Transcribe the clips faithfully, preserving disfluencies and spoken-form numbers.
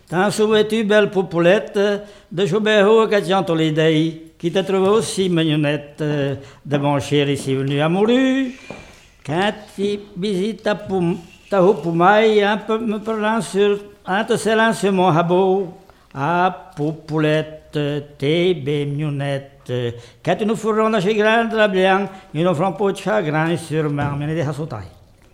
T'as souhaité belle poupolette de Joubert que tu entends les days, qui t'a trouvé aussi mignonnette de mon chéri ici venu amoureux. Quand tu visites ta poum, ta houpoumai, un peu me parlant sur, un te scellant sur mon habot, ah poupolette, t'es mignonnette. Quand tu nous ferons la chagrin de la bien, ils nous feront pas de chagrin sûrement, mais des hassotailles.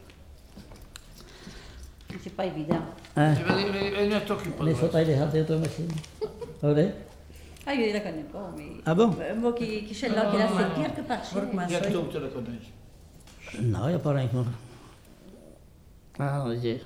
C'est pas évident. Hein? Les fauteuils des hâtes de toi, machine. Ah, oui? Ah, je ne la connais pas, mais... Ah bon? Moi qui, qui suis là, qui l'a fait quelque part chez moi. Il y a que toi que tu la connais. Non, il n'y a pas rien que moi. Ah, mon Dieu.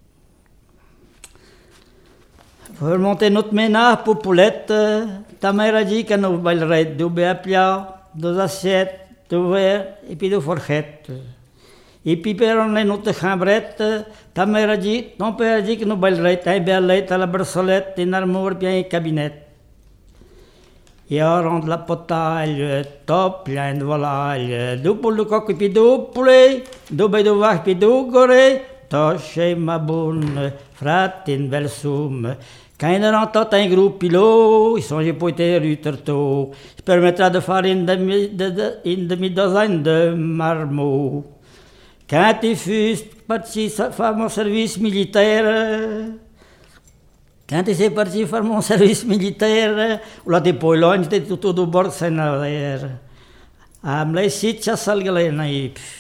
Pour remonter notre ménage, Poupolette, ta mère a dit qu'elle nous bailerait deux béapia, deux assiettes, deux verres et puis deux fourchettes. Et puis, pour on notre chambrette, ta mère a dit, ton père a dit que nous bailerait un belette à la bracelette, une armoire bien une cabinette. Et on rend la potaille, top, plein de volaille, deux poules de coq et puis deux poulets, deux baies de vache et puis deux gorées, toche ma bonne, frate une belle somme. Quand il rentre un gros pilot, ils sont pas été ruterto, ça permettra de faire une demi-douzaine de marmots. Quand il fut parti faire mon service militaire, quand il s'est parti faire mon service militaire, on l'a déployé, il était tout au bord de Saint-Nazaire. Ah, mais c'est ça, ça, le